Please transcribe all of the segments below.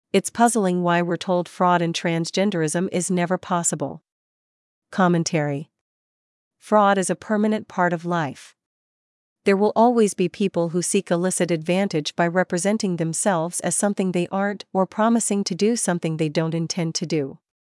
It's puzzling why we're told fraud in transgenderism is never possible. Commentary. Fraud is a permanent part of life. There will always be people who seek illicit advantage by representing themselves as something they aren't or promising to do something they don't intend to do.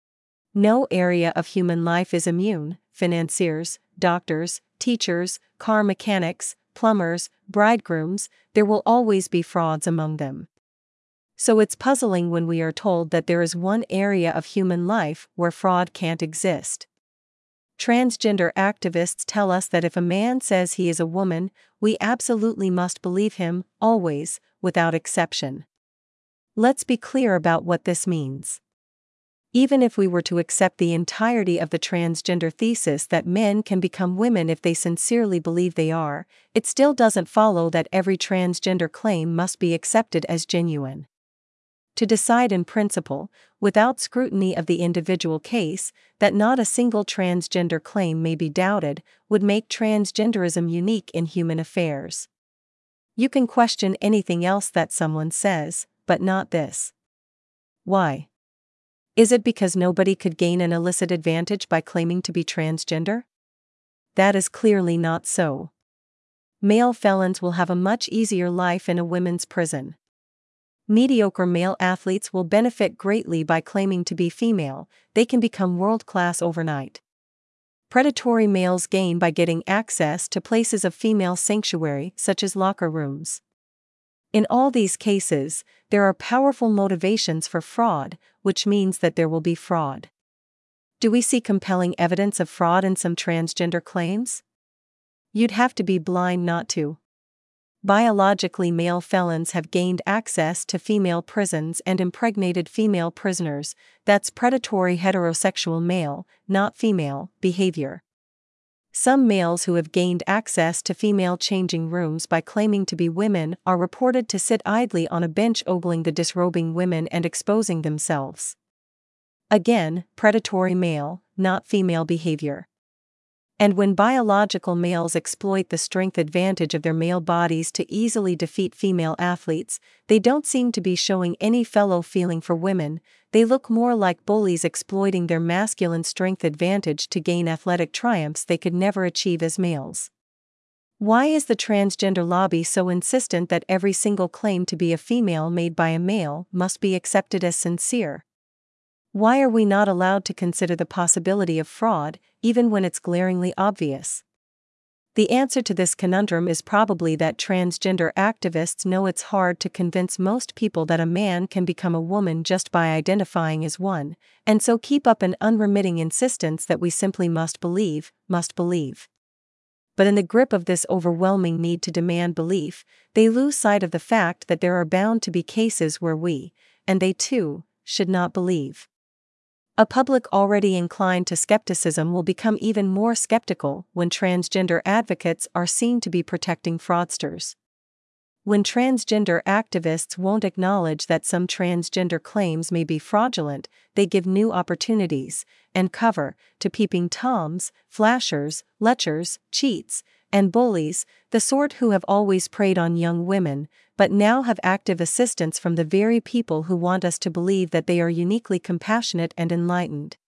No area of human life is immune. Financiers, doctors, teachers, car mechanics, plumbers, bridegrooms, there will always be frauds among them. So it's puzzling when we are told that there is one area of human life where fraud can't exist. Transgender activists tell us that if a man says he is a woman, we absolutely must believe him, always, without exception. Let's be clear about what this means. Even if we were to accept the entirety of the transgender thesis that men can become women if they sincerely believe they are, it still doesn't follow that every transgender claim must be accepted as genuine. To decide in principle, without scrutiny of the individual case, that not a single transgender claim may be doubted, would make transgenderism unique in human affairs. You can question anything else that someone says, but not this. Why? Is it because nobody could gain an illicit advantage by claiming to be transgender? That is clearly not so. Male felons will have a much easier life in a women's prison. Mediocre male athletes will benefit greatly by claiming to be female, they can become world-class overnight. Predatory males gain by getting access to places of female sanctuary, such as locker rooms. In all these cases, there are powerful motivations for fraud, which means that there will be fraud. Do we see compelling evidence of fraud in some transgender claims? You'd have to be blind not to. Biologically male felons have gained access to female prisons and impregnated female prisoners. That's predatory heterosexual male, not female, behavior. Some males who have gained access to female changing rooms by claiming to be women are reported to sit idly on a bench ogling the disrobing women and exposing themselves. Again, predatory male, not female behavior. And when biological males exploit the strength advantage of their male bodies to easily defeat female athletes, they don't seem to be showing any fellow feeling for women, they look more like bullies exploiting their masculine strength advantage to gain athletic triumphs they could never achieve as males. Why is the transgender lobby so insistent that every single claim to be a female made by a male must be accepted as sincere? Why are we not allowed to consider the possibility of fraud, even when it's glaringly obvious? The answer to this conundrum is probably that transgender activists know it's hard to convince most people that a man can become a woman just by identifying as one, and so keep up an unremitting insistence that we simply must believe. But in the grip of this overwhelming need to demand belief, they lose sight of the fact that there are bound to be cases where we, and they too, should not believe. A public already inclined to skepticism will become even more skeptical when transgender advocates are seen to be protecting fraudsters. When transgender activists won't acknowledge that some transgender claims may be fraudulent, they give new opportunities and cover to peeping toms, flashers, lechers, cheats, and bullies, the sort who have always preyed on young women, but now have active assistance from the very people who want us to believe that they are uniquely compassionate and enlightened.